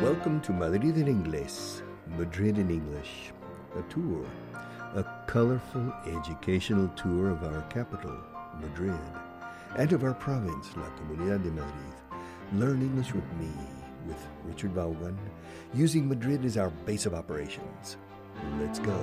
Welcome to Madrid en Inglés, Madrid in English, a tour, a colorful educational tour of our capital, Madrid, and of our province, La Comunidad de Madrid. Learn English with me, with Richard Vaughan, using Madrid as our base of operations. Let's go.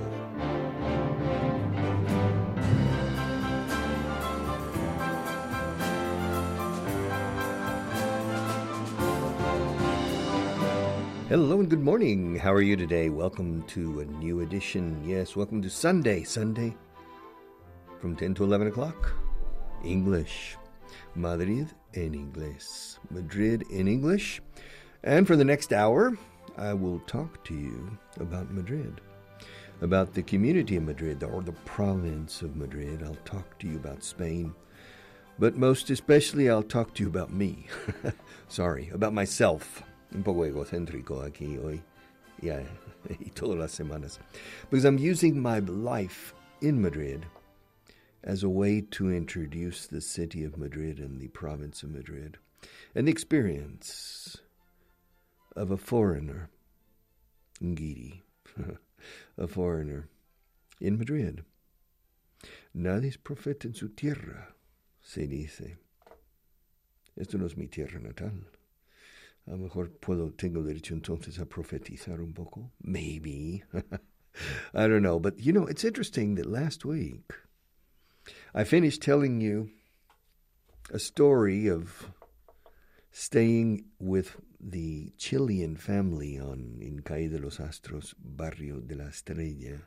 Hello and good morning. How are you today? Welcome to a new edition. Yes, welcome to Sunday from 10 to 11 o'clock. English. Madrid en Inglés. Madrid in English. And for the next hour, I will talk to you about Madrid, about the community of Madrid, or the province of Madrid. I'll talk to you about Spain. But most especially, I'll talk to you about me. About myself. Un poco egocéntrico aquí hoy, y todas las semanas. Because I'm using my life in Madrid as a way to introduce the city of Madrid and the province of Madrid and the experience of a foreigner, Ngiri, a foreigner in Madrid. Nadie es profeta en su tierra, se dice. Esto no es mi tierra natal. A lo mejor tengo derecho entonces a profetizar un poco. Maybe. I don't know. But, it's interesting that last week I finished telling you a story of staying with the Chilean family in Calle de los Astros, Barrio de la Estrella,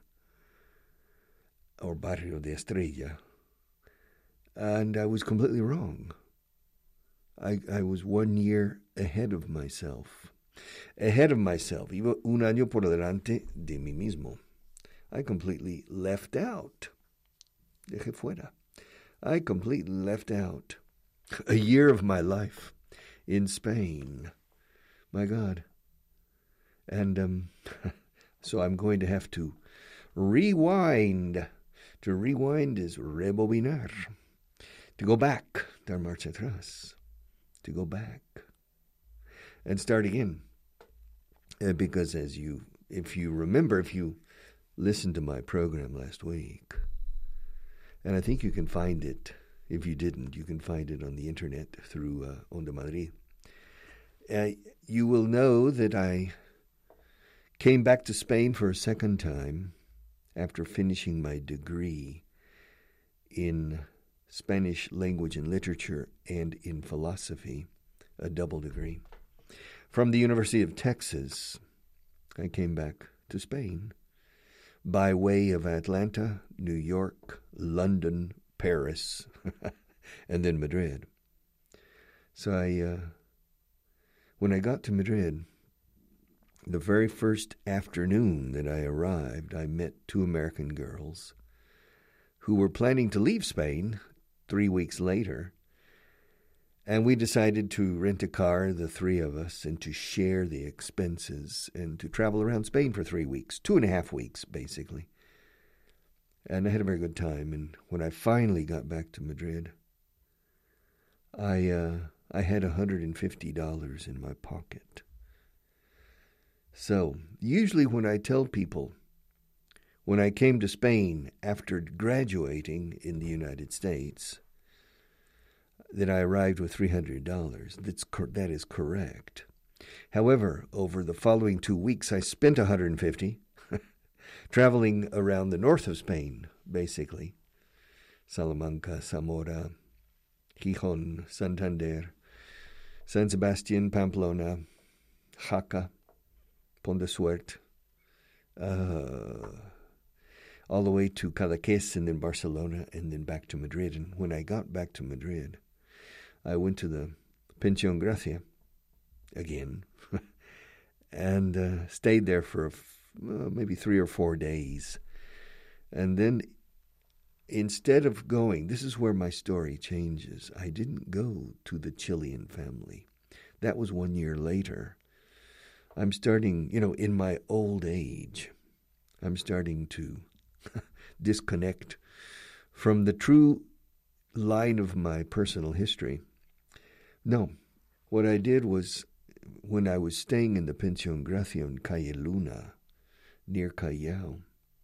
or Barrio de Estrella. And I was completely wrong. I was 1 year ahead of myself. Iba un año por delante de mí mismo. I completely left out. Dejé fuera. I completely left out a year of my life in Spain. My God. And so I'm going to have to rewind. To rewind is rebobinar. To go back. Dar marcha atrás. To go back and start again. Because if you listened to my program last week, and I think you can find it, if you didn't, you can find it on the internet through Onda Madrid. You will know that I came back to Spain for a second time after finishing my degree in Spanish language and literature and in philosophy, a double degree. From the University of Texas, I came back to Spain by way of Atlanta, New York, London, Paris, and then Madrid. So when I got to Madrid, the very first afternoon that I arrived, I met two American girls who were planning to leave Spain 3 weeks later, and we decided to rent a car, the three of us, and to share the expenses and to travel around Spain for 3 weeks, 2.5 weeks, basically. And I had a very good time, and when I finally got back to Madrid, I had $150 in my pocket. So, usually when I tell people, when I came to Spain after graduating in the United States, that I arrived with $300. That is correct. However, over the following 2 weeks, I spent $150 traveling around the north of Spain, basically. Salamanca, Zamora, Gijón, Santander, San Sebastián, Pamplona, Jaca, Pont de Suert, all the way to Cadaqués and then Barcelona and then back to Madrid. And when I got back to Madrid, I went to the Pensión Gracia again and stayed there for maybe 3 or 4 days. And then instead of going, this is where my story changes. I didn't go to the Chilean family. That was 1 year later. I'm starting, in my old age, I'm starting to disconnect from the true line of my personal history. No, what I did was when I was staying in the Pensión Gracia in Calle Luna, near Callao,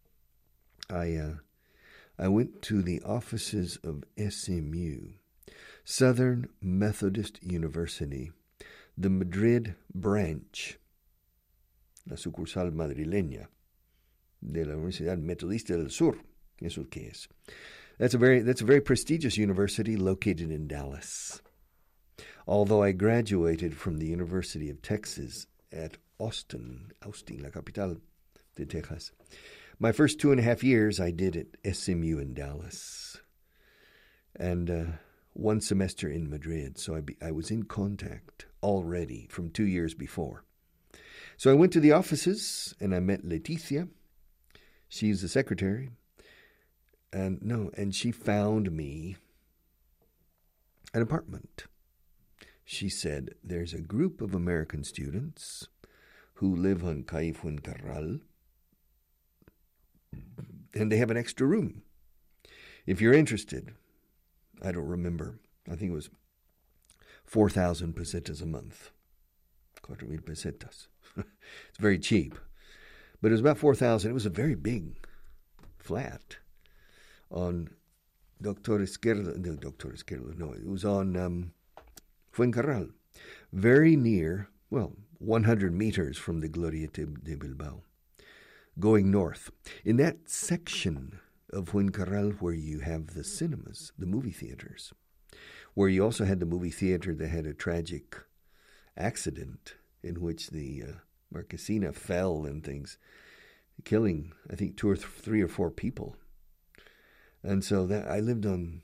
I went to the offices of SMU, Southern Methodist University, the Madrid branch, la sucursal madrileña de la Universidad Metodista del Sur. Eso que es. That's a very prestigious university located in Dallas. Although I graduated from the University of Texas at Austin, la capital de Texas, my first 2.5 years I did at SMU in Dallas, and 1 semester in Madrid. So I was in contact already from 2 years before. So I went to the offices and I met Leticia. She's the secretary. And she found me an apartment. She said, there's a group of American students who live on Calle Fuencarral, and they have an extra room. If you're interested, I don't remember, I think it was 4,000 pesetas a month. 4,000 pesetas. It's very cheap. But it was about 4,000. It was a very big flat on Doctor Izquierdo. No, it was on Fuencarral, very near, 100 meters from the Glorieta de Bilbao, going north. In that section of Fuencarral where you have the cinemas, the movie theaters, where you also had the movie theater that had a tragic accident in which the Marquesina fell and things, killing, I think, 2 or 3 or 4 people. And so that I lived on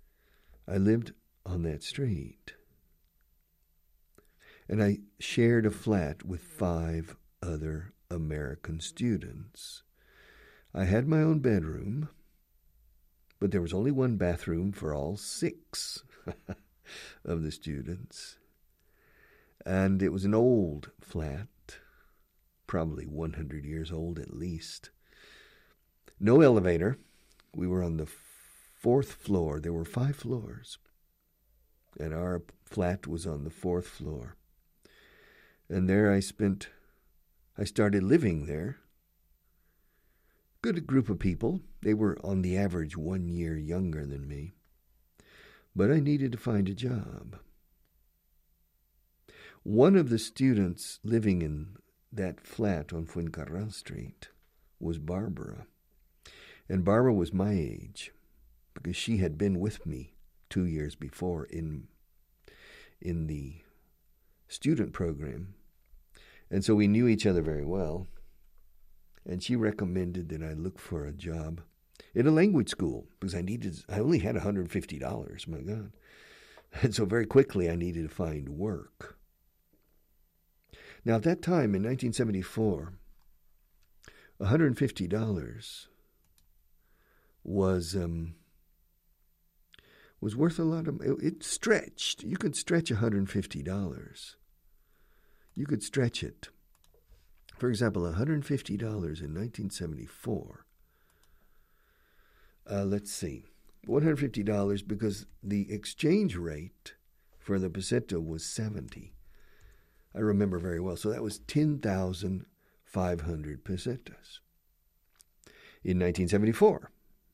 that street. And I shared a flat with 5 other American students. I had my own bedroom, but there was only 1 bathroom for all 6 of the students. And it was an old flat, probably 100 years old at least. No elevator. We were on the 4th floor. There were 5 floors. And our flat was on the 4th floor. And there I started living there. Good group of people. They were on the average 1 year younger than me. But I needed to find a job. One of the students living in that flat on Fuencarral Street was Barbara. And Barbara was my age because she had been with me 2 years before in the student program. And so we knew each other very well. And she recommended that I look for a job in a language school because I only had $150, my God. And so very quickly I needed to find work. Now at that time in 1974, $150 was worth a lot of. It stretched. You could stretch $150. You could stretch it. For example, $150 in 1974. Let's see, $150 because the exchange rate for the peseta was 70. I remember very well. So that was 10,500 pesetas in 1974.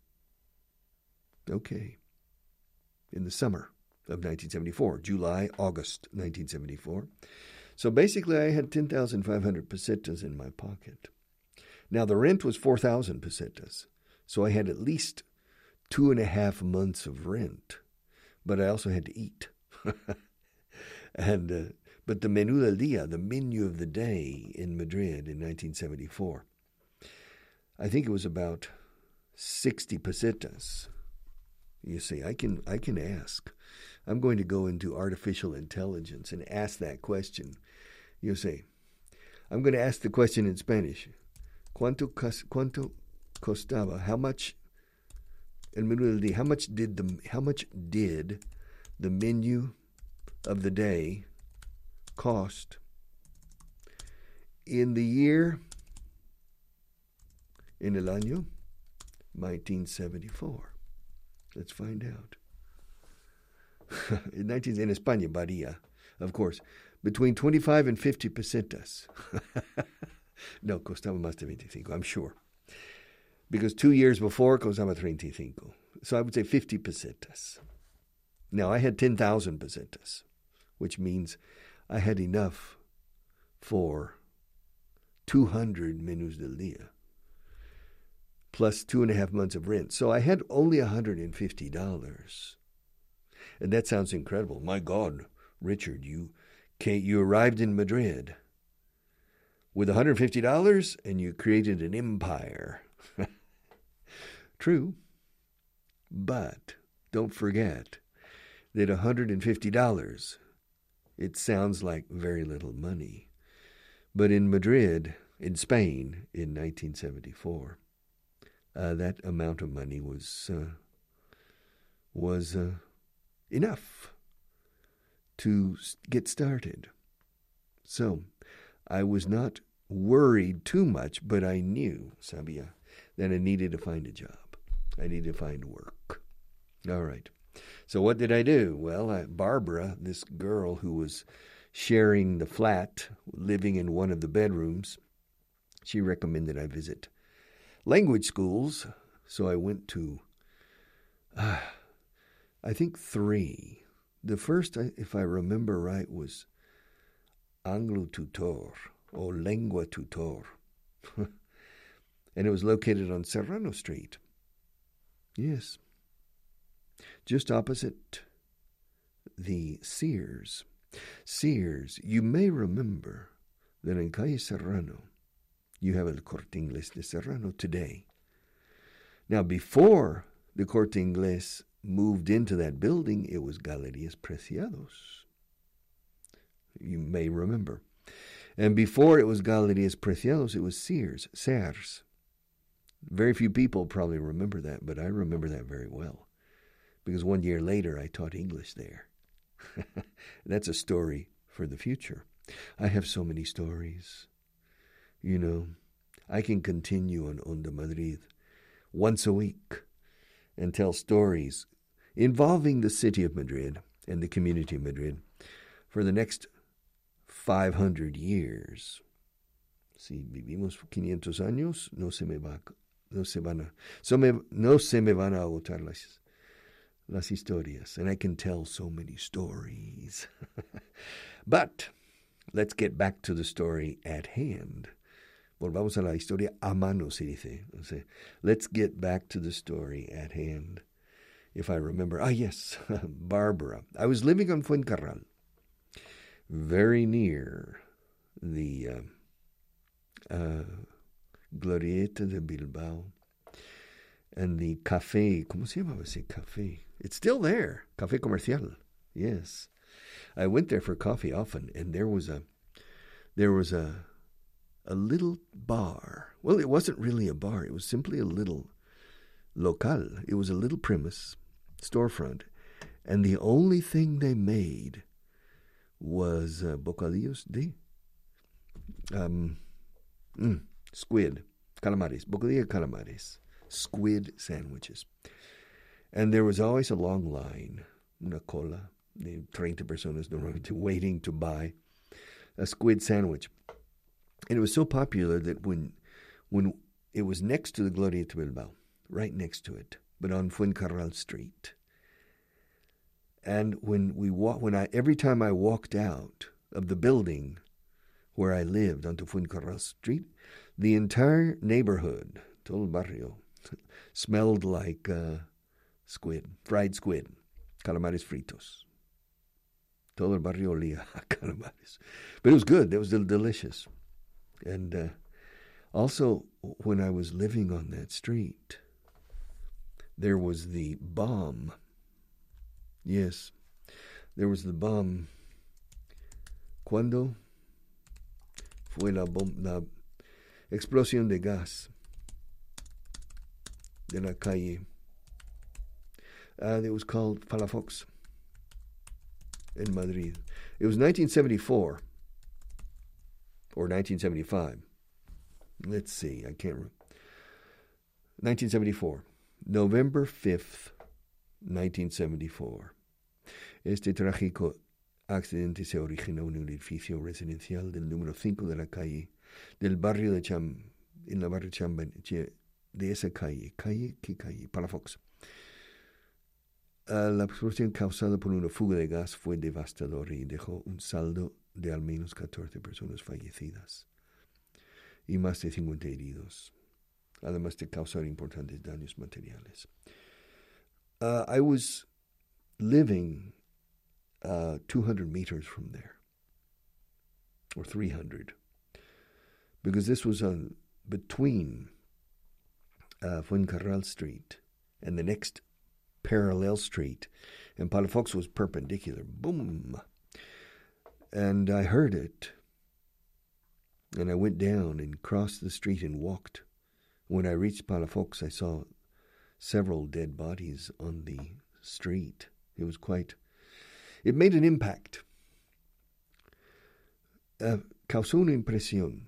Okay. In the summer of 1974, July, August 1974. So basically I had 10,500 pesetas in my pocket. Now the rent was 4,000 pesetas. So I had at least 2.5 months of rent. But I also had to eat. But the menú del día, the menu of the day in Madrid in 1974, I think it was about 60 pesetas. You see, I can ask. I'm going to go into artificial intelligence and ask that question. You see, I'm going to ask the question in Spanish. ¿Cuánto costaba? How much? El menú del día. How much did the menu of the day cost in the year, in el año 1974? Let's find out. En España varía. Of course, between 25 and 50 pesetas. No, costaba más de 25, I'm sure. Because 2 years before, costaba 35. So I would say 50 pesetas. Now, I had 10,000 pesetas, which means I had enough for 200 menus del día, plus 2.5 months of rent. So I had only $150. And that sounds incredible. My God, Richard, you arrived in Madrid with $150 and you created an empire. True, but don't forget that $150, it sounds like very little money. But in Madrid, in Spain, in 1974, that amount of money was enough to get started. So I was not worried too much, but I knew, sabía, that I needed to find a job. I needed to find work. All right. So what did I do? Well, Barbara, this girl who was sharing the flat, living in one of the bedrooms, she recommended I visit language schools. So I went to, I think 3. The first, if I remember right, was Anglo Tutor or Lengua Tutor. And it was located on Serrano Street. Yes. Just opposite the Sears. Sears, you may remember that in Calle Serrano, you have El Corte Inglés de Serrano today. Now, before the Corte Inglés moved into that building, it was Galerías Preciados. You may remember. And before it was Galerías Preciados, it was Sears. Very few people probably remember that, but I remember that very well. Because 1 year later, I taught English there. That's a story for the future. I have so many stories. You know, I can continue on Onda Madrid once a week and tell stories involving the city of Madrid and the community of Madrid for the next 500 years. Si vivimos 500 años, no se me van a agotar las historias, and I can tell so many stories. But let's get back to the story at hand. Volvamos a la historia a mano, se dice. Let's get back to the story at hand. If I remember, yes, Barbara. I was living on Fuencarral, very near the Glorieta de Bilbao, and the café, ¿cómo se llamaba ese café? It's still there, Café Comercial, yes. I went there for coffee often, and there was a little bar. Well, it wasn't really a bar. It was simply a little local. It was a little premise, storefront, and the only thing they made was bocadillos de squid, calamares, bocadillo calamares, squid sandwiches. And there was always a long line, una cola, de 30 personas normalmente waiting to buy a squid sandwich. And it was so popular that when it was next to the Glorieta de Bilbao, right next to it, but on Fuencarral Street. And every time I walked out of the building where I lived onto Fuencarral Street, the entire neighborhood, todo el barrio, smelled like squid, fried squid, calamares fritos. Todo el barrio olía a calamares. But it was good. It was delicious. And also, when I was living on that street, there was the bomb. Yes, there was the bomb. ¿Cuándo fue la explosión de gas de la calle? It was called Palafox in Madrid. It was 1974 or 1975. Let's see, I can't remember. 1974, November 5th, 1974. Este trágico accidente se originó en un edificio residencial del número 5 de la calle, del barrio de en la barrio de esa calle. ¿Qué calle? Palafox. La explosión causada por una fuga de gas fue devastadora y dejó un saldo de al menos 14 personas fallecidas y más de 50 heridos, además de causar importantes daños materiales. I was living 200 meters from there, or 300, because this was between Fuencarral Street and the next parallel street, and Palafox was perpendicular. Boom! And I heard it, and I went down and crossed the street and walked. When I reached Palafox, I saw several dead bodies on the street. It made an impact. Causó una impresión.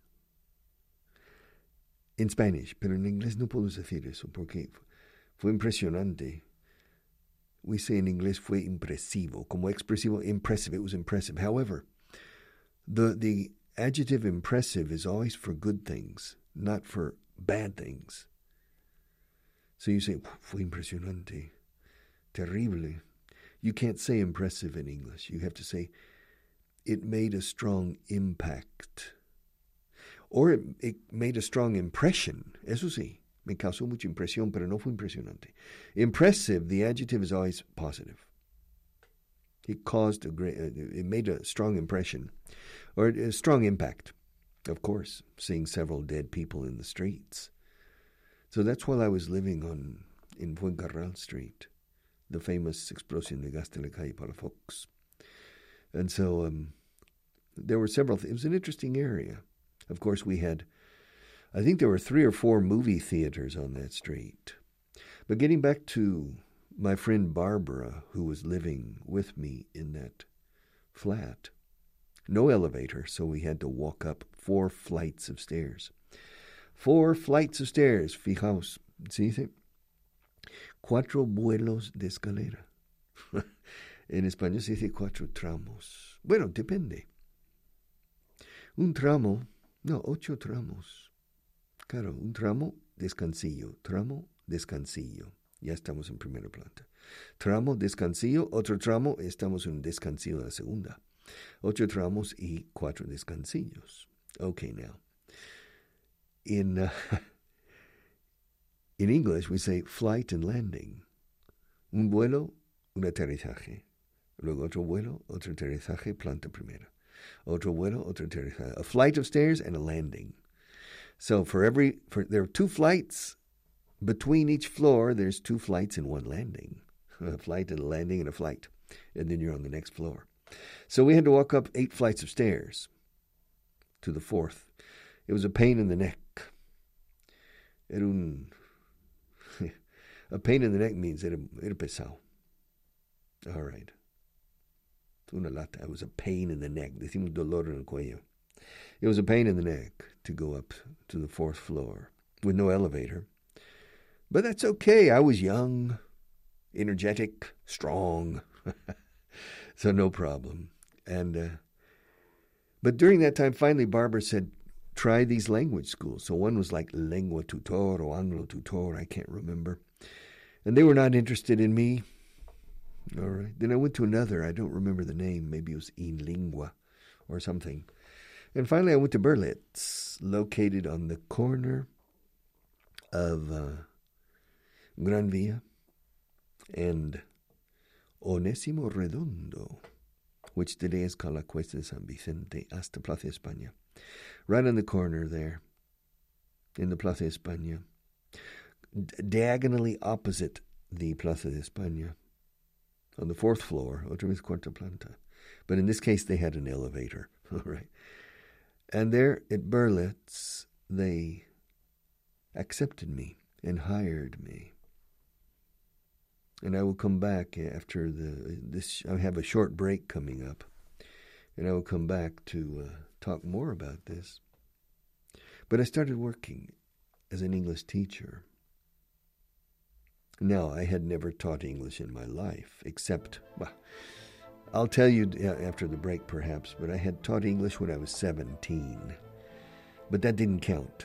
En Spanish, pero en inglés no puedo decir eso porque fue impresionante. We say in English fue impresivo. Como expresivo, impressive. It was impressive. However, the adjective impressive is always for good things, not for bad things. So you say, fue impresionante. Terrible. You can't say impressive in English. You have to say, it made a strong impact. Or it made a strong impression. Eso sí. Me causó mucha impresión, pero no fue impresionante. Impressive, the adjective is always positive. It made a strong impression, or a strong impact. Of course, seeing several dead people in the streets. So that's while I was living in Fuencarral Street, the famous explosion de gas de la calle Palafox. And so there were several. It was an interesting area. Of course, I think there were 3 or 4 movie theaters on that street. But getting back to my friend Barbara, who was living with me in that flat, no elevator, so we had to walk up 4 flights of stairs. 4 flights of stairs, fijaos, ¿se dice? 4 vuelos de escalera. En español se dice 4 tramos. Bueno, depende. 8 tramos. Claro, un tramo, descansillo. Tramo, descansillo. Ya estamos en primera planta. Tramo, descansillo. Otro tramo, estamos en un descansillo de la segunda. 8 tramos y 4 descansillos. Okay, now. In English, we say flight and landing. Un vuelo, un aterrizaje. Luego otro vuelo, otro aterrizaje, planta primera. Otro vuelo, otro aterrizaje. A flight of stairs and a landing. So there are 2 flights. Between each floor, there's 2 flights and 1 landing. A flight and a landing and a flight. And then you're on the next floor. So we had to walk up 8 flights of stairs to the 4th. It was a pain in the neck. A pain in the neck means era pesado. All right. Una lata. It was a pain in the neck. Decimos dolor en el cuello. It was a pain in the neck to go up to the 4th floor with no elevator. But that's okay. I was young, energetic, strong. So no problem. But during that time, finally, Barbara said, try these language schools. So one was like Lengua Tutor or Anglo Tutor, I can't remember. And they were not interested in me. All right. Then I went to another. I don't remember the name. Maybe it was In Lingua or something. And finally, I went to Berlitz, located on the corner of Gran Via and Onésimo Redondo, which today is called La Cuesta de San Vicente, hasta Plaza España. Right on the corner there, in the Plaza España, diagonally opposite the Plaza de España, on the 4th floor, otra vez cuarta planta. But in this case, they had an elevator, all right. And there at Berlitz, they accepted me and hired me. And I will come back after this. I have a short break coming up, and I will come back to talk more about this. But I started working as an English teacher. Now, I had never taught English in my life, except, I'll tell you after the break, perhaps, but I had taught English when I was 17. But that didn't count.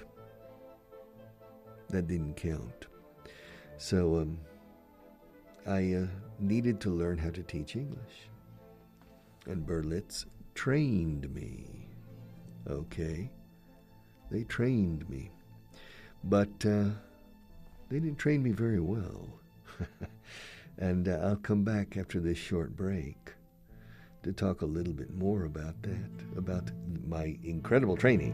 That didn't count. So I needed to learn how to teach English. And Berlitz trained me. Okay? They trained me. But they didn't train me very well. And I'll come back after this short break to talk a little bit more about that, about my incredible training.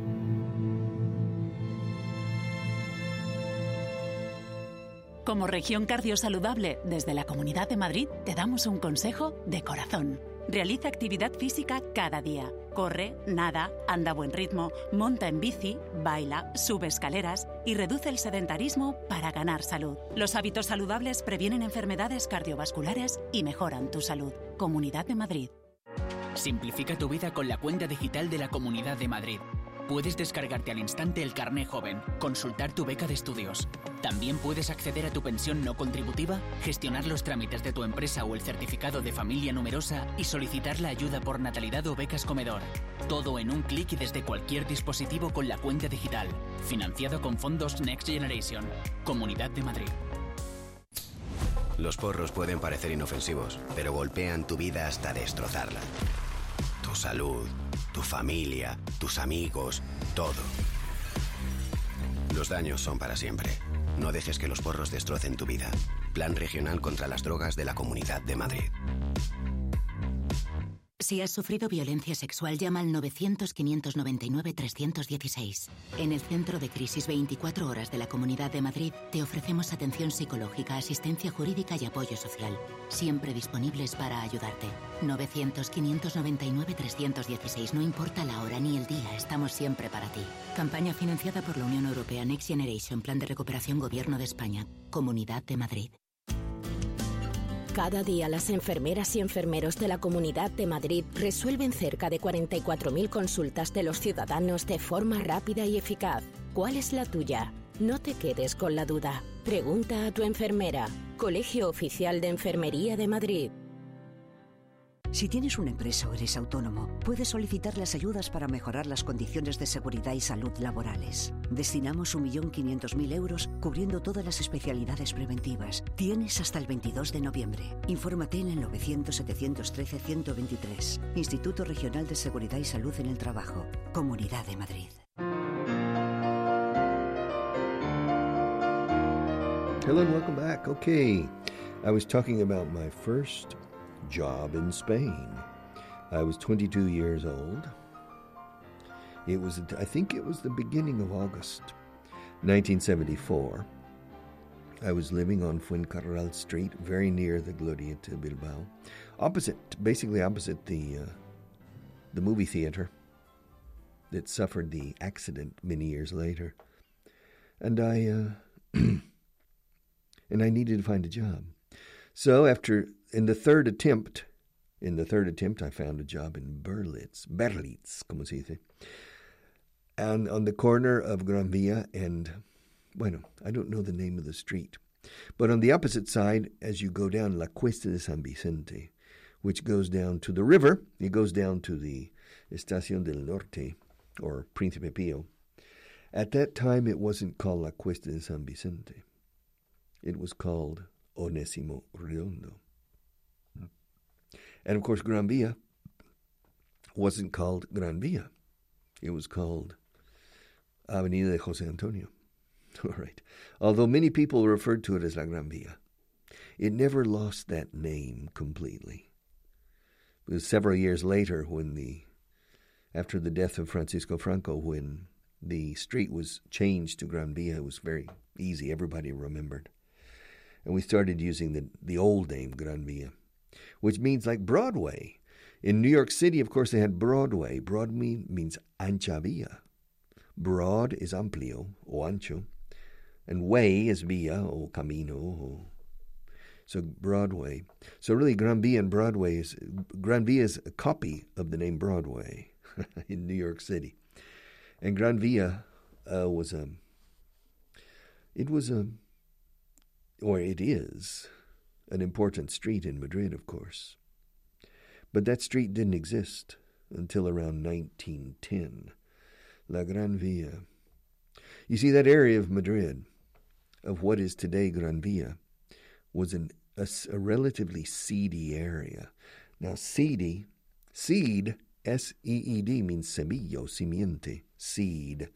Como región cardiosaludable, desde la Comunidad de Madrid te damos un consejo de corazón. Realiza actividad física cada día. Corre, nada, anda a buen ritmo, monta en bici, baila, sube escaleras y reduce el sedentarismo para ganar salud. Los hábitos saludables previenen enfermedades cardiovasculares y mejoran tu salud. Comunidad de Madrid. Simplifica tu vida con la cuenta digital de la Comunidad de Madrid. Puedes descargarte al instante el carné joven, consultar tu beca de estudios. También puedes acceder a tu pensión no contributiva, gestionar los trámites de tu empresa o el certificado de familia numerosa y solicitar la ayuda por natalidad o becas comedor. Todo en un clic y desde cualquier dispositivo con la cuenta digital. Financiado con fondos Next Generation. Comunidad de Madrid. Los porros pueden parecer inofensivos, pero golpean tu vida hasta destrozarla. Tu salud, tu familia, tus amigos, todo. Los daños son para siempre. No dejes que los porros destrocen tu vida. Plan Regional contra las Drogas de la Comunidad de Madrid. Si has sufrido violencia sexual, llama al 900-599-316. En el Centro de Crisis 24 Horas de la Comunidad de Madrid te ofrecemos atención psicológica, asistencia jurídica y apoyo social. Siempre disponibles para ayudarte. 900-599-316. No importa la hora ni el día, estamos siempre para ti. Campaña financiada por la Unión Europea Next Generation, Plan de Recuperación Gobierno de España. Comunidad de Madrid. Cada día las enfermeras y enfermeros de la Comunidad de Madrid resuelven cerca de 44.000 consultas de los ciudadanos de forma rápida y eficaz. ¿Cuál es la tuya? No te quedes con la duda. Pregunta a tu enfermera. Colegio Oficial de Enfermería de Madrid. Si tienes una empresa o eres autónomo, puedes solicitar las ayudas para mejorar las condiciones de seguridad y salud laborales. Destinamos 1.500.000 euros cubriendo todas las especialidades preventivas. Tienes hasta el 22 de noviembre. Infórmate en el 900-713-123. Instituto Regional de Seguridad y Salud en el Trabajo. Comunidad de Madrid. Hello and welcome back. Okay, I was talking about my first job in Spain. I was 22 years old. I think it was the beginning of August 1974. I was living on Fuencarral Street, very near the Glorieta Bilbao, basically opposite the movie theater that suffered the accident many years later. And I needed to find a job. So in the third attempt, I found a job in Berlitz, como se dice, and on the corner of Gran Via and, I don't know the name of the street, but on the opposite side, as you go down La Cuesta de San Vicente, which goes down to the river, it goes down to the Estación del Norte, or Príncipe Pío. At that time, it wasn't called La Cuesta de San Vicente. It was called Onésimo Redondo. And of course, Gran Via wasn't called Gran Via. It was called Avenida de José Antonio. All right. Although many people referred to it as La Gran Via, it never lost that name completely. It was several years later after the death of Francisco Franco, when the street was changed to Gran Via, it was very easy. Everybody remembered. And we started using the old name, Gran Via, which means like Broadway. In New York City, of course, they had Broadway. Broadway means ancha vía. Broad is amplio, o ancho, and way is vía, o camino. So Broadway. So really, Gran Via and Gran Via is a copy of the name Broadway in New York City. And Gran Via it is an important street in Madrid, of course. But that street didn't exist until around 1910. La Gran Via. You see, that area of Madrid, of what is today Gran Via, was a relatively seedy area. Now, seed, S-E-E-D, means semillo, simiente, seed.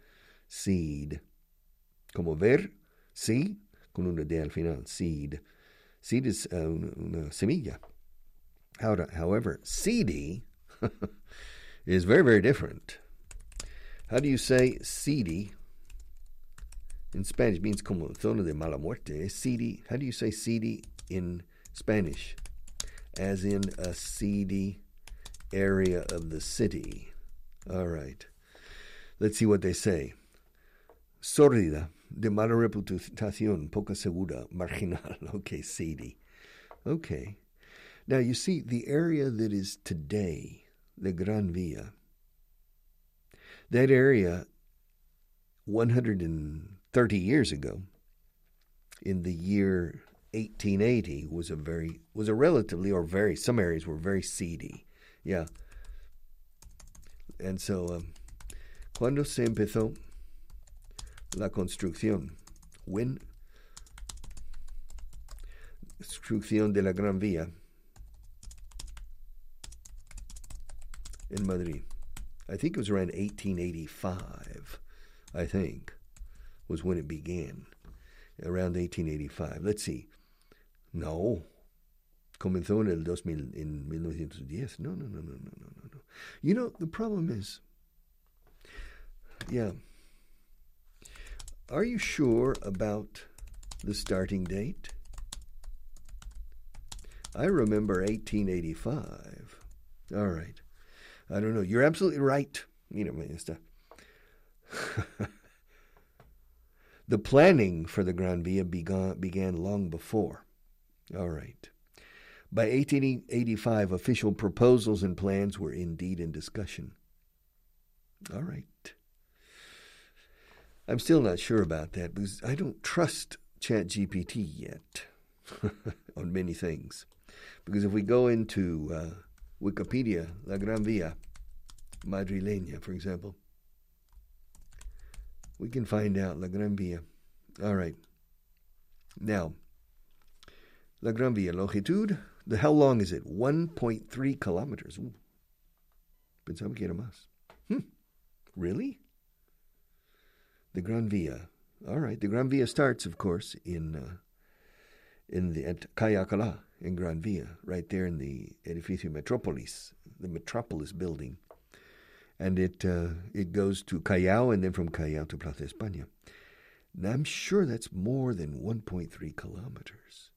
Como ver, sí, con una D al final, seed. Seed is una semilla. However, seedy is very, very different. How do you say seedy? In Spanish, it means como zona de mala muerte. Seedy. How do you say seedy in Spanish? As in a seedy area of the city. All right. Let's see what they say. Sórdida, de mala reputación, poca segura, marginal. Okay, seedy. Okay. Now, you see, the area that is today, the Gran Via, that area 130 years ago, in the year 1880, was a relatively, or very, some areas were very seedy. Yeah. And so, ¿cuándo se empezó la construcción? When? Construcción de la Gran Vía in Madrid. I think it was around 1885, I think, was when it began. Around 1885. Let's see. No. Comenzó en 1910. No. You know, the problem is, yeah. Are you sure about the starting date? I remember 1885. All right. I don't know. You're absolutely right. The planning for the Gran Via began long before. All right. By 1885, official proposals and plans were indeed in discussion. All right. I'm still not sure about that because I don't trust ChatGPT yet on many things. Because if we go into Wikipedia, La Gran Via Madrileña, for example, we can find out La Gran Via. All right. Now, La Gran Via, longitud, how long is it? 1.3 kilometers. Ooh. Pensaba que era más. Really? The Gran Via. All right. The Gran Via starts, of course, at Calle Alcalá in Gran Via, right there in the Edificio Metropolis, the Metropolis building. And it goes to Callao, and then from Callao to Plaza España. Now, I'm sure that's more than 1.3 kilometers.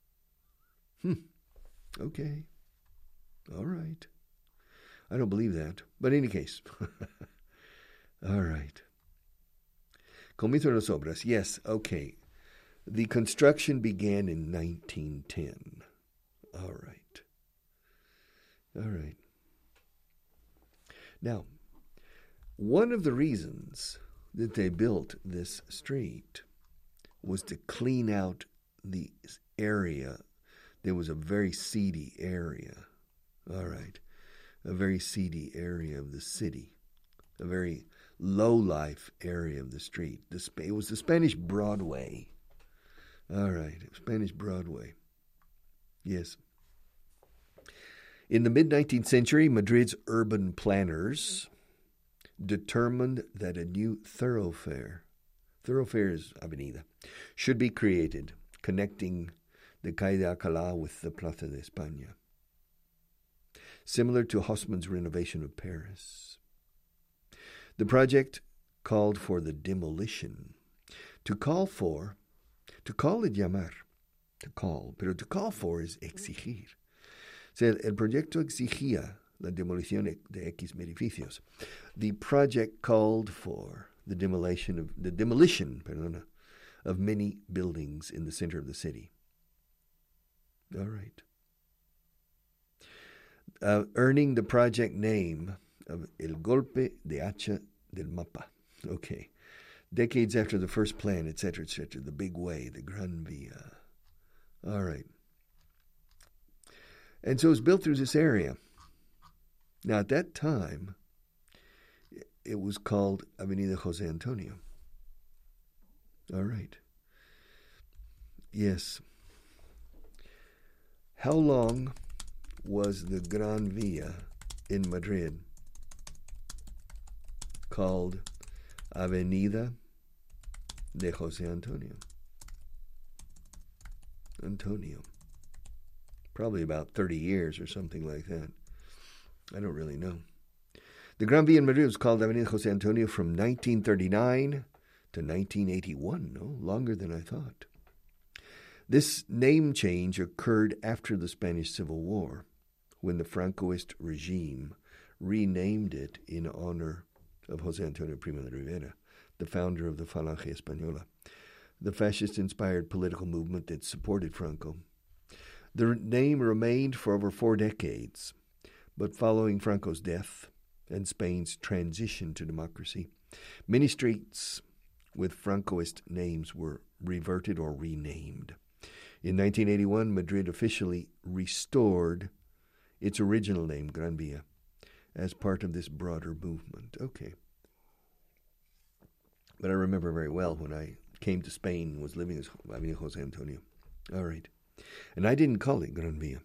Okay. All right. I don't believe that. But in any case. All right. Comienzo de las obras. Yes, okay. The construction began in 1910. All right. All right. Now, one of the reasons that they built this street was to clean out the area. There was a very seedy area. All right. A very seedy area of the city. A very low-life area of the street. It was the Spanish Broadway. All right. Spanish Broadway. Yes. In the mid-19th century, Madrid's urban planners determined that a new thoroughfare is avenida, should be created, connecting the Calle de Alcalá with the Plaza de España, similar to Haussmann's renovation of Paris. The project called for the demolition. To call is llamar, pero to call for is exigir. O sea, el proyecto exigía la demolición de X edificios. The project called for the demolition of many buildings in the center of the city. All right. Earning the project name of El Golpe de Hacha del Mapa. Okay. Decades after the first plan, etc., the big way, the Gran Via. All right. And so it's built through this area. Now, at that time, it was called Avenida José Antonio. All right. Yes. How long was the Gran Via in Madrid called Avenida de José Antonio? Antonio. Probably about 30 years or something like that. I don't really know. The Gran Via in Madrid was called Avenida José Antonio from 1939 to 1981. No, longer than I thought. This name change occurred after the Spanish Civil War, when the Francoist regime renamed it in honor of José Antonio Primo de Rivera, the founder of the Falange Española, the fascist-inspired political movement that supported Franco. The name remained for over 4 decades, but following Franco's death and Spain's transition to democracy, many streets with Francoist names were reverted or renamed. In 1981, Madrid officially restored its original name, Gran Via, as part of this broader movement. Okay. But I remember very well when I came to Spain and was living as Avenida José Antonio. All right. And I didn't call it Gran Via.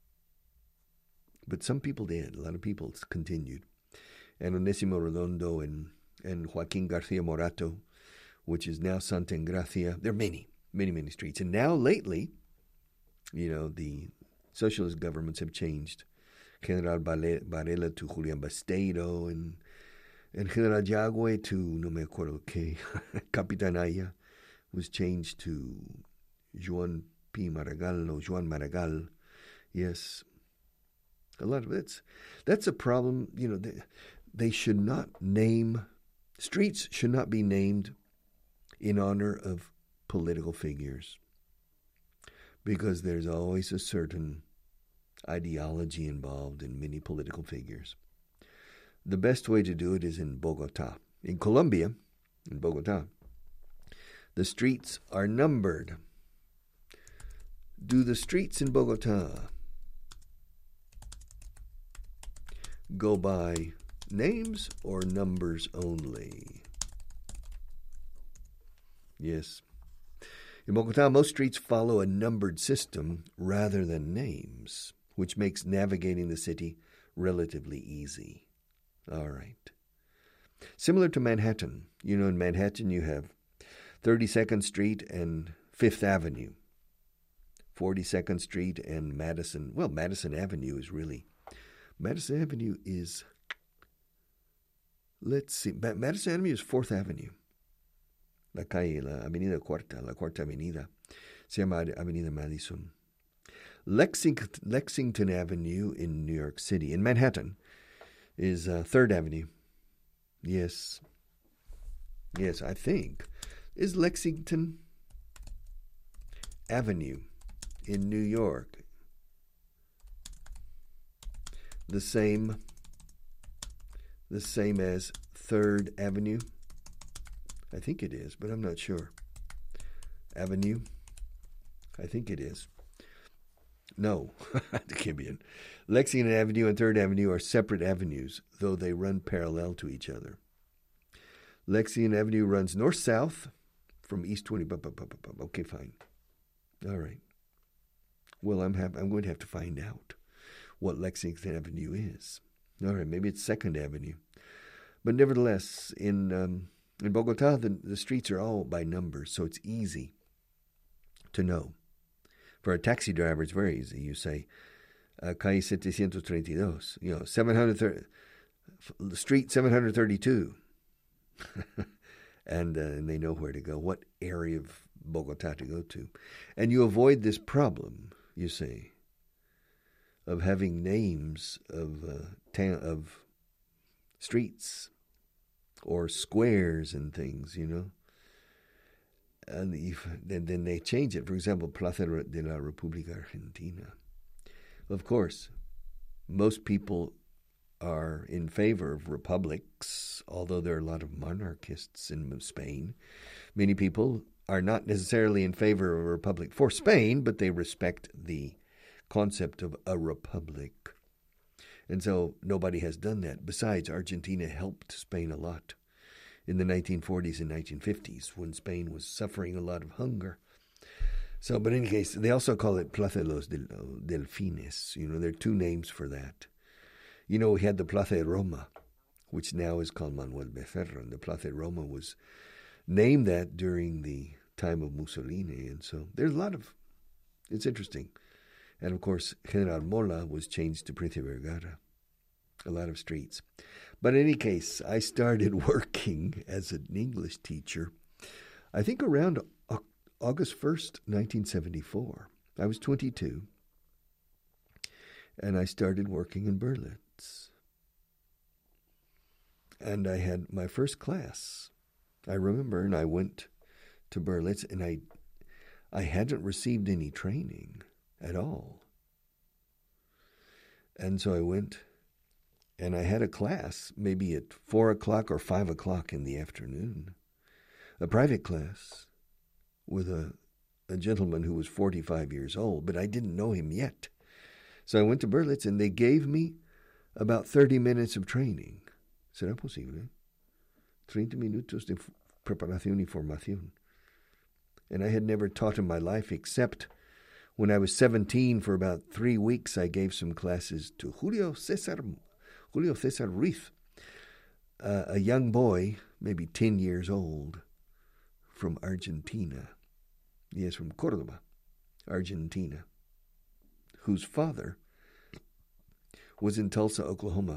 But some people did. A lot of people continued. And Onésimo Redondo and Joaquín García Morato, which is now Santa Engracia. There are many streets. And now lately, the socialist governments have changed. General Varela to Julián Basteiro, and General Yagüe to, no me acuerdo qué, Capitanaya was changed to Juan P. Maragall or Juan Maragall. Yes. A lot of that's a problem. They should not name, streets should not be named in honor of political figures, because there's always a certain ideology involved in many political figures. The best way to do it is in Bogotá. In Colombia, in Bogotá, the streets are numbered. Do the streets in Bogotá go by names or numbers only? Yes. In Bogotá, most streets follow a numbered system rather than names, which makes navigating the city relatively easy. All right. Similar to Manhattan. In Manhattan you have 32nd Street and 5th Avenue, 42nd Street and Madison. Well, Madison Avenue is, Madison Avenue is 4th Avenue. La calle, la Avenida Cuarta, la Cuarta Avenida, se llama Avenida Madison. Lexington Avenue in New York City, in Manhattan, is 3rd Avenue. Yes, I think. Is Lexington Avenue in New York the same as 3rd Avenue? I think it is, but I'm not sure. Avenue? I think it is. No, it can't be. Lexington Avenue and 3rd Avenue are separate avenues, though they run parallel to each other. Lexington Avenue runs north-south from East 20. Okay, fine. All right. Well, I'm going to have to find out what Lexington Avenue is. All right, maybe it's 2nd Avenue. But nevertheless, in Bogotá, the streets are all by numbers, so it's easy to know. For a taxi driver, it's very easy. You say, calle 732, street 732. and they know where to go, what area of Bogotá to go to. And you avoid this problem, you see, of having names of streets or squares and things, And then they change it. For example, Plaza de la República Argentina. Of course, most people are in favor of republics, although there are a lot of monarchists in Spain. Many people are not necessarily in favor of a republic for Spain, but they respect the concept of a republic. And so nobody has done that. Besides, Argentina helped Spain a lot in the 1940s and 1950s when Spain was suffering a lot of hunger. So, but in any case, they also call it Plaza de los Delfines. You know, there are two names for that. You know, we had the Plaza de Roma, which now is called Manuel Becerra. And the Plaza de Roma was named that during the time of Mussolini. And so there's a lot of, it's interesting. And of course, General Mola was changed to Príncipe Vergara. A lot of streets. But in any case, I started working as an English teacher, I think around August 1st, 1974. I was 22. And I started working in Berlitz. And I had my first class. I remember, and I went to Berlitz, and I hadn't received any training at all. And so I went, and I had a class maybe at 4 o'clock or 5 o'clock in the afternoon, a private class with a gentleman who was 45 years old, but I didn't know him yet. So I went to Berlitz, and they gave me about 30 minutes of training. ¿Será posible? 30 minutos de preparación y formación. And I had never taught in my life except when I was 17, for about 3 weeks, I gave some classes to Julio César Ruiz, a young boy, maybe 10 years old, from Argentina. Yes, from Córdoba, Argentina, whose father was in Tulsa, Oklahoma,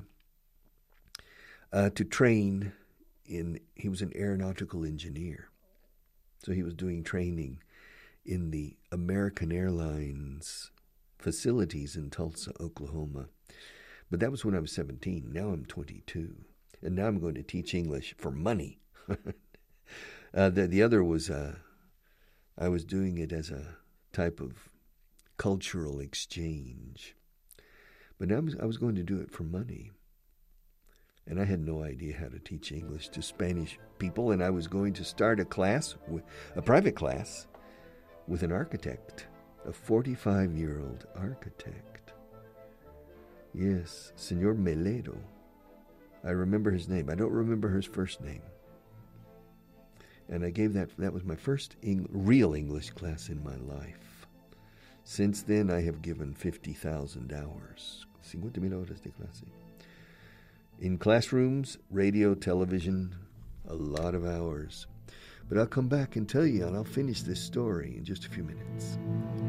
to train he was an aeronautical engineer. So he was doing training in the American Airlines facilities in Tulsa, Oklahoma. But that was when I was 17. Now I'm 22. And now I'm going to teach English for money. The other was, I was doing it as a type of cultural exchange. But now I was going to do it for money. And I had no idea how to teach English to Spanish people. And I was going to start a private class, with an architect, a 45-year-old architect. Yes, Senor Melero. I remember his name. I don't remember his first name. And I gave that was my first real English class in my life. Since then, I have given 50,000 hours. 50,000 horas de clase. In classrooms, radio, television, a lot of hours. But I'll come back and tell you, and I'll finish this story in just a few minutes.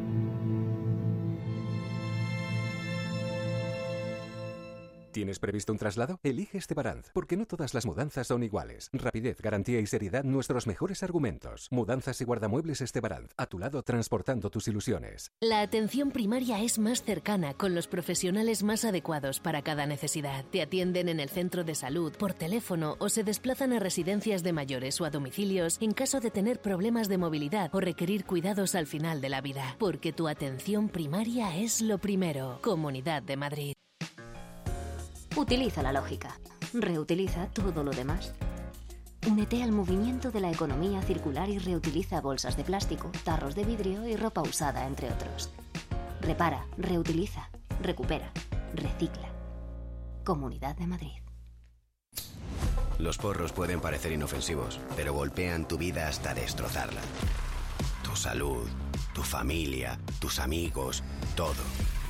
¿Tienes previsto un traslado? Elige Estebaranz, porque no todas las mudanzas son iguales. Rapidez, garantía y seriedad, nuestros mejores argumentos. Mudanzas y guardamuebles Estebaranz, a tu lado transportando tus ilusiones. La atención primaria es más cercana, con los profesionales más adecuados para cada necesidad. Te atienden en el centro de salud, por teléfono o se desplazan a residencias de mayores o a domicilios en caso de tener problemas de movilidad o requerir cuidados al final de la vida. Porque tu atención primaria es lo primero. Comunidad de Madrid. Utiliza la lógica. Reutiliza todo lo demás. Únete al movimiento de la economía circular y reutiliza bolsas de plástico, tarros de vidrio y ropa usada, entre otros. Repara, reutiliza, recupera, recicla. Comunidad de Madrid. Los porros pueden parecer inofensivos, pero golpean tu vida hasta destrozarla. Tu salud, tu familia, tus amigos, todo.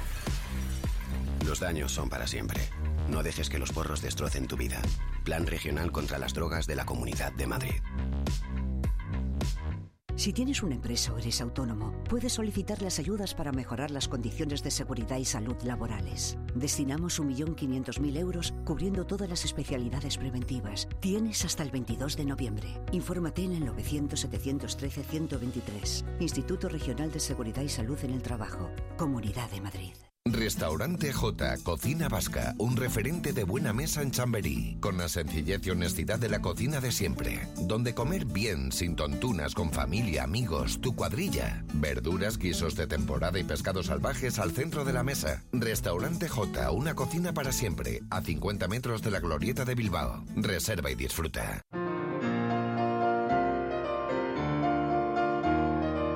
Los daños son para siempre. No dejes que los porros destrocen tu vida. Plan Regional contra las Drogas de la Comunidad de Madrid. Si tienes una empresa o eres autónomo, puedes solicitar las ayudas para mejorar las condiciones de seguridad y salud laborales. Destinamos 1.500.000 euros cubriendo todas las especialidades preventivas. Tienes hasta el 22 de noviembre. Infórmate en el 900-713-123. Instituto Regional de Seguridad y Salud en el Trabajo. Comunidad de Madrid. Restaurante J, Cocina Vasca, un referente de buena mesa en Chamberí, con la sencillez y honestidad de la cocina de siempre, donde comer bien, sin tontunas, con familia, amigos, tu cuadrilla, verduras, guisos de temporada y pescados salvajes al centro de la mesa. Restaurante J, una cocina para siempre, a 50 metros de la Glorieta de Bilbao. Reserva y disfruta.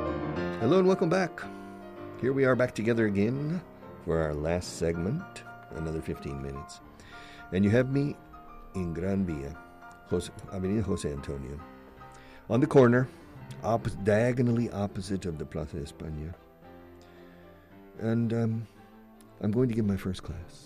Hello and welcome back. Here we are back together again for our last segment another 15 minutes. And you have me in Gran Via, Avenida Jose Antonio, on the corner, diagonally opposite of the Plaza de España. And I'm going to give my first class.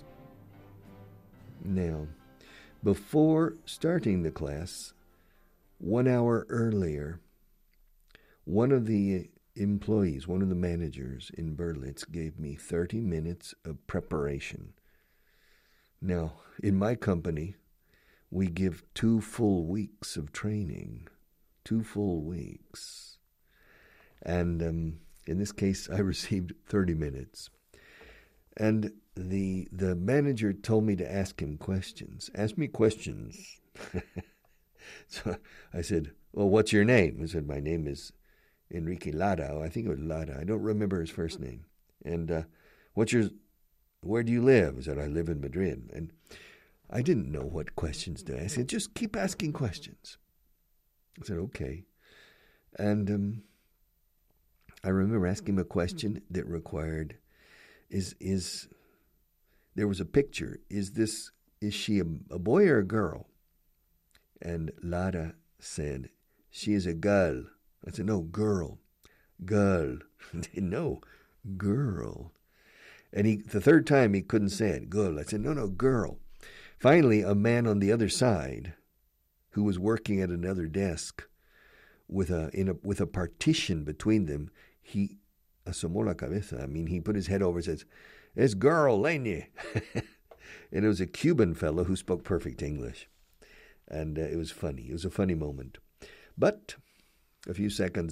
Now, before starting the class, 1 hour earlier, one of the employees, one of the managers in Berlitz gave me 30 minutes of preparation. Now, in my company, we give 2 full weeks of training. 2 full weeks. And in this case, I received 30 minutes. And the manager told me to ask him questions. Ask me questions. So I said, well, what's your name? He said, my name is Enrique Lara. I think it was Lara. I don't remember his first name. And where do you live? I said, I live in Madrid. And I didn't know what questions to ask. I said, just keep asking questions. I said, okay. And I remember asking him a question that required, there was a picture. Is she a boy or a girl? And Lara said, she is a girl. I said, no, girl. Girl. No, girl. And the third time he couldn't say it, girl. I said, no, girl. Finally, a man on the other side who was working at another desk with a partition between them, he asomó la cabeza. I mean, he put his head over and says, es girl, leñe. And it was a Cuban fellow who spoke perfect English. And it was funny. It was a funny moment. But a few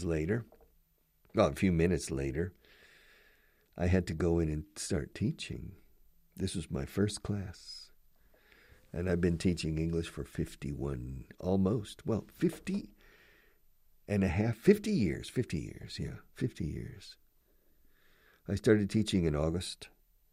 minutes later, I had to go in and start teaching. This was my first class. And I've been teaching English for 50 years. I started teaching in August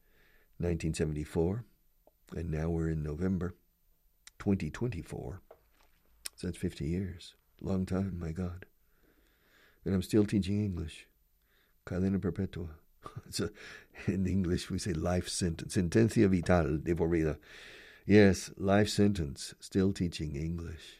1974, and now we're in November 2024. So that's 50 years. Long time, my God. And I'm still teaching English. Cadena perpetua. In English, we say life sentence. Sentencia vital de por vida. Yes, life sentence. Still teaching English.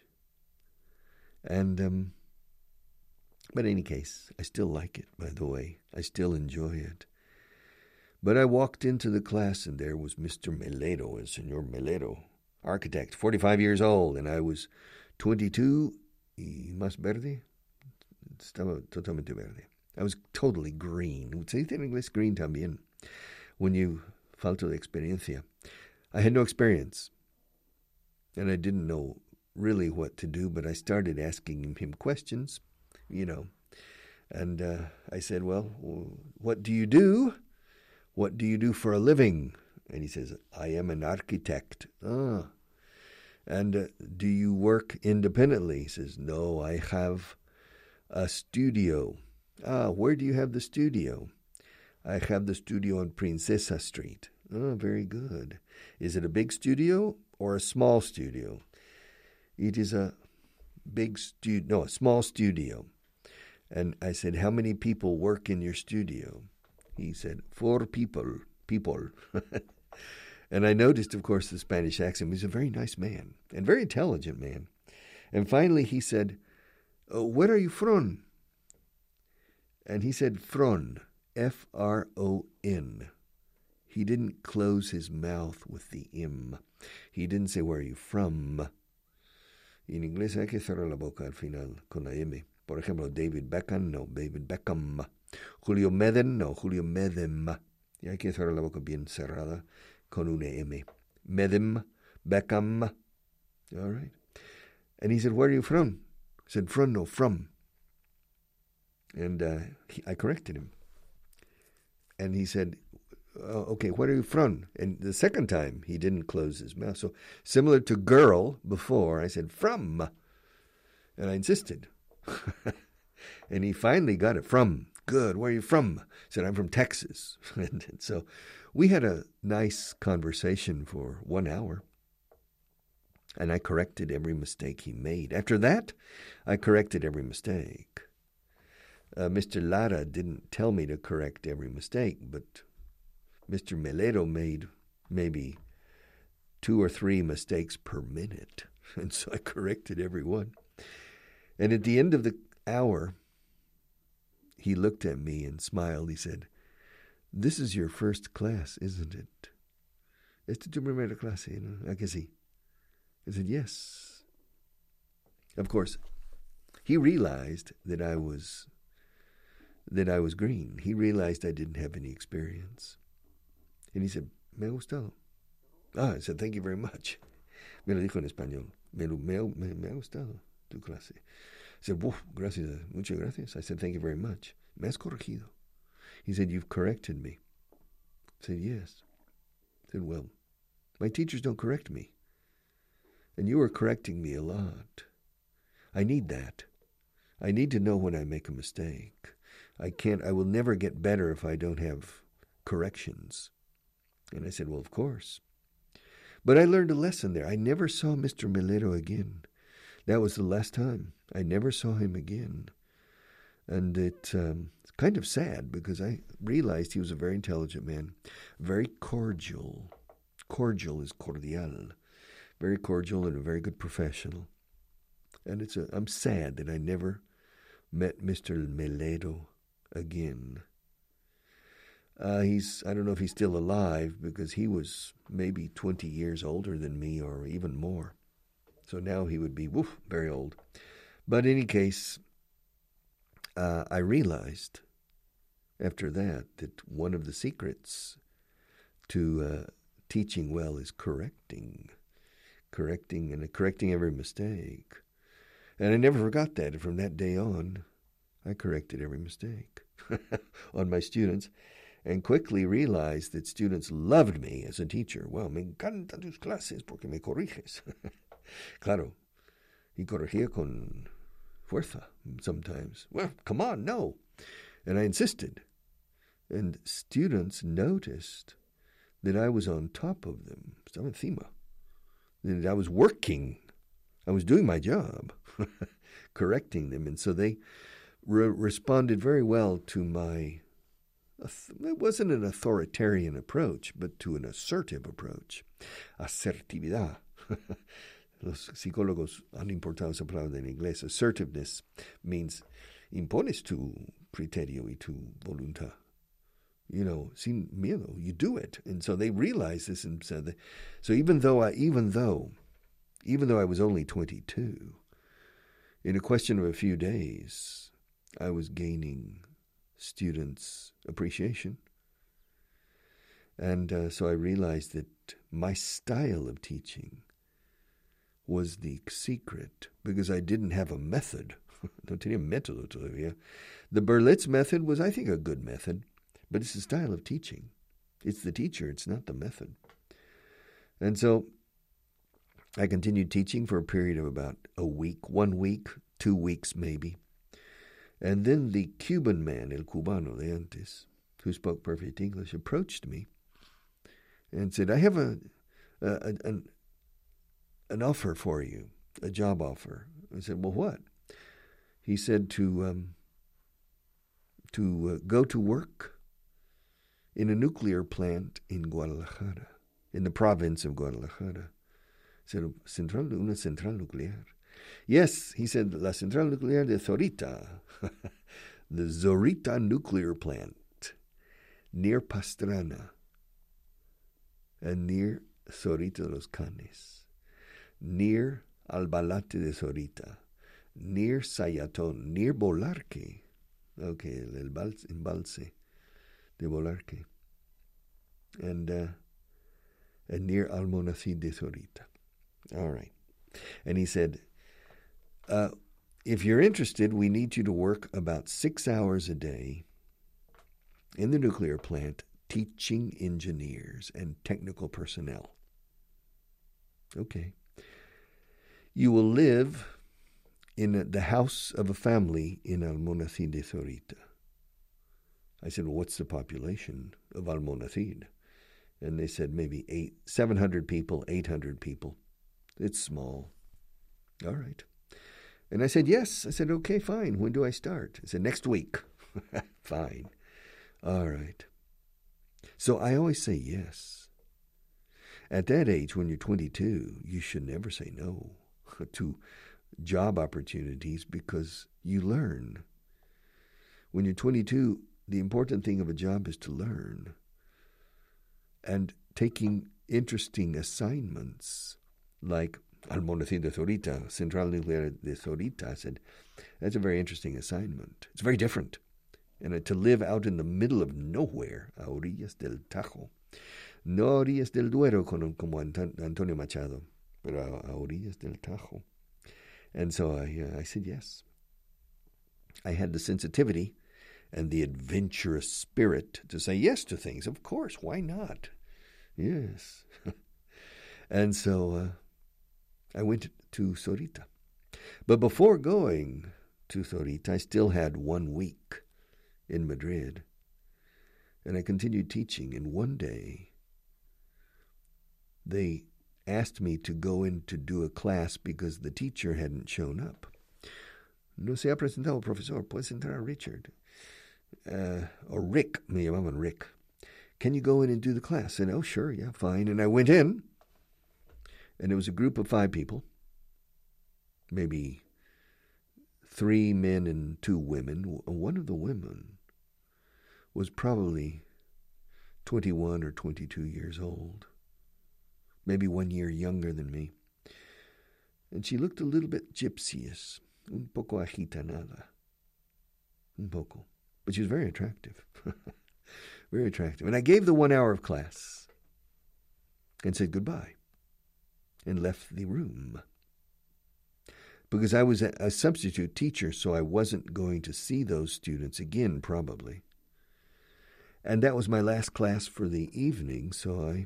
And, but in any case, I still like it, by the way. I still enjoy it. But I walked into the class, and there was Mr. Melero, Señor Melero, architect, 45 years old, and I was 22 y más verde. Estaba totalmente verde. I was totally green. Se dice en inglés green también, when you falta de experiencia. I had no experience, and I didn't know really what to do, but I started asking him questions, and I said, well, what do you do? What do you do for a living? And he says, I am an architect. Ah. And do you work independently? He says, no, I have a studio. Ah, where do you have the studio? I have the studio on Princesa Street. Oh, very good. Is it a big studio or a small studio? It is a small studio. And I said, how many people work in your studio? He said, 4 people. And I noticed, of course, the Spanish accent. He's a very nice man and very intelligent man. And finally he said, where are you from? And he said, Fron, F-R-O-N. He didn't close his mouth with the M. He didn't say, where are you from? En inglés hay que cerrar la boca al final con la M. Por ejemplo, David Beckham, no, David Beckham. Julio Medem, no, Julio Medem. Y hay que cerrar la boca bien cerrada con una M. Medem, Beckham. All right. And he said, where are you from? I said, from, no, from. And I corrected him. And he said, okay, where are you from? And the second time, he didn't close his mouth. So similar to girl before, I said, from. And I insisted. And he finally got it. From. Good. Where are you from? I said, I'm from Texas. And so we had a nice conversation for 1 hour. And I corrected every mistake he made. After that, I corrected every mistake. Mr. Lara didn't tell me to correct every mistake, but Mr. Melero made maybe 2 or 3 mistakes per minute. And so I corrected every one. And at the end of the hour, he looked at me and smiled. He said, "This is your first class, isn't it? ¿Esta es tu primera clase, no? ¿A que sí?" I said, "Yes." Of course, he realized that I was green. He realized I didn't have any experience. And he said, "Me ha gustado." I said, "Thank you very much." Me lo dijo en español. Me ha gustado tu clase. I said, "Gracias, muchas gracias." I said, "Thank you very much." "Me has corregido." He said, "You've corrected me." I said, "Yes." I said, "Well, my teachers don't correct me. And you are correcting me a lot. I need that. I need to know when I make a mistake. I will never get better if I don't have corrections." And I said, "Well, of course." But I learned a lesson there. I never saw Mr. Melero again. That was the last time. I never saw him again. And it's kind of sad because I realized he was a very intelligent man, very cordial. Cordial is cordial. Very cordial and a very good professional. And I'm sad that I never met Mr. Melero again. I don't know if he's still alive because he was maybe 20 years older than me or even more. So now he would be, very old. But in any case, I realized after that one of the secrets to teaching well is correcting every mistake. And I never forgot that. And from that day on, I corrected every mistake on my students and quickly realized that students loved me as a teacher. "Well, me encantan tus clases porque me corriges." Claro, he corregía con fuerza sometimes. "Well, come on, no." And I insisted. And students noticed that I was on top of them. Estaba encima. That I was working. I was doing my job, correcting them. And so they responded very well to my, it wasn't an authoritarian approach, but to an assertive approach. Asertividad. Los psicólogos han importado esa palabra en inglés. Assertiveness means impones tu criterio y tu voluntad. Sin miedo, you do it. And so they realized this and said that. So even though I was only 22, in a question of a few days, I was gaining students' appreciation. And so I realized that my style of teaching was the secret because I didn't have a method. No tenía método todavía. The Berlitz method was, I think, a good method, but it's the style of teaching. It's the teacher, it's not the method. And so I continued teaching for a period of about a week, 1 week, 2 weeks maybe. And then the Cuban man, el cubano de antes, who spoke perfect English, approached me and said, "I have an offer for you, a job offer." I said, "Well, what?" He said to go to work in a nuclear plant in Guadalajara, in the province of Guadalajara. He said, una central nuclear. Yes, he said, la central nuclear de Zorita, the Zorita nuclear plant, near Pastrana, and near Zorita de los Canes, near Albalate de Zorita, near Sayatón, near Bolarque, okay, el embalse de Bolarque, and near Almonacid de Zorita. All right. And he said, if you're interested, we need you to work about 6 hours a day in the nuclear plant teaching engineers and technical personnel. Okay. You will live in the house of a family in Almonacid de Zorita. I said, "Well, what's the population of Almonacid?" And they said maybe 700 people, 800 people. It's small. All right. And I said, "Yes." I said, "Okay, fine. When do I start?" I said, "Next week." Fine. All right. So I always say yes. At that age, when you're 22, you should never say no to job opportunities because you learn. When you're 22, the important thing of a job is to learn. And taking interesting assignments like Almonacid de Zorita, Central Nuclear de Zorita, I said, that's a very interesting assignment. It's very different. And to live out in the middle of nowhere, a orillas del Tajo, no a orillas del Duero como Antonio Machado, pero a orillas del Tajo. And so I said yes. I had the sensitivity and the adventurous spirit to say yes to things. Of course, why not? Yes. And so I went to Zorita. But before going to Zorita, I still had 1 week in Madrid. And I continued teaching. And one day, they asked me to go in to do a class because the teacher hadn't shown up. No se ha presentado el profesor. Puedes entrar, Richard. Or Rick. Me llamaban Rick. Can you go in and do the class? And oh, sure, yeah, fine. And I went in. And it was a group of 5 people. Maybe 3 men and 2 women. One of the women was probably 21 or 22 years old. Maybe 1 year younger than me. And she looked a little bit gypsyish. Un poco agitanada. Un poco. But she was very attractive. Very attractive. And I gave the 1 hour of class and said goodbye and left the room. Because I was a substitute teacher, so I wasn't going to see those students again, probably. And that was my last class for the evening, so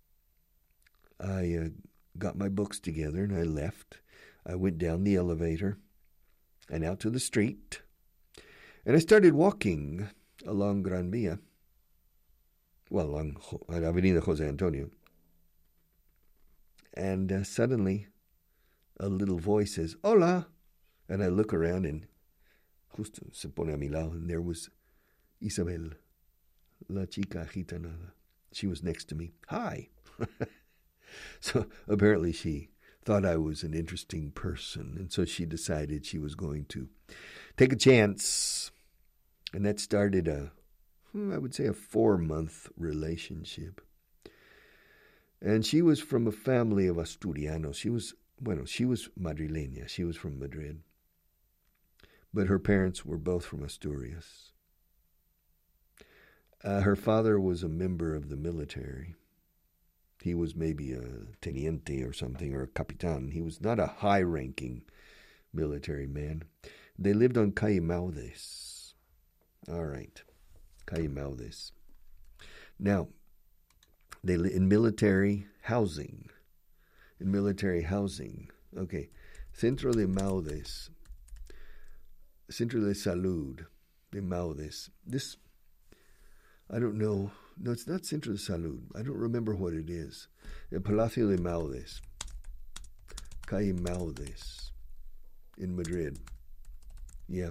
I got my books together and I left. I went down the elevator and out to the street. And I started walking along Gran Via. Well, along Avenida José Antonio. And suddenly, a little voice says, "Hola!" And I look around and justo se pone a mi lado, and there was Isabel, la chica gitanada. She was next to me. Hi! So apparently she thought I was an interesting person, and so she decided she was going to take a chance. And that started I would say a 4-month relationship. And she was from a family of Asturianos. She was madrileña. She was from Madrid. But her parents were both from Asturias. Her father was a member of the military. He was maybe a teniente or something, or a capitán. He was not a high-ranking military man. They lived on Calle Maudes. All right, Calle Maudes. Now, they in military housing. In military housing. Okay, Centro de Maudes. Centro de Salud de Maudes. This, I don't know. No, it's not Centro de Salud. I don't remember what it is. El Palacio de Maudes. Calle Maudes. In Madrid. Yeah.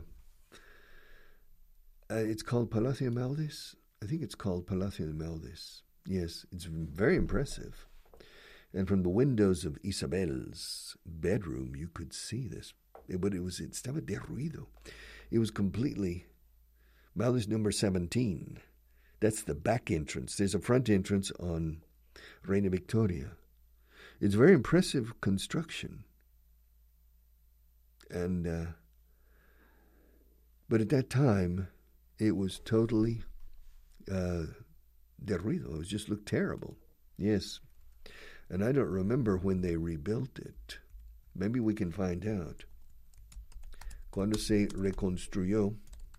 It's called Palacio de Maudes? I think it's called Palacio de Maudes. Yes, it's very impressive. And from the windows of Isabel's bedroom, you could see this. But it estaba derruido. It was completely Maudes number 17. That's the back entrance. There's a front entrance on Reina Victoria. It's very impressive construction. And but at that time, it was totally derruido. It just looked terrible. Yes. And I don't remember when they rebuilt it. Maybe we can find out. Cuando se reconstruyó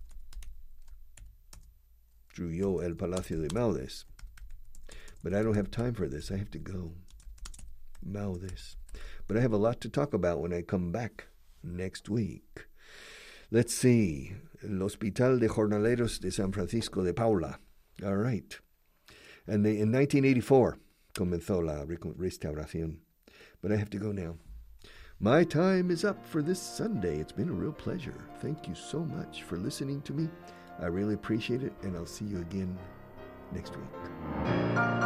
el Palacio de Maudes. But I don't have time for this. I have to go. Maudes. But I have a lot to talk about when I come back next week. Let's see. El Hospital de Jornaleros de San Francisco de Paula. All right. And in 1984, comenzó la restauración. But I have to go now. My time is up for this Sunday. It's been a real pleasure. Thank you so much for listening to me. I really appreciate it, and I'll see you again next week.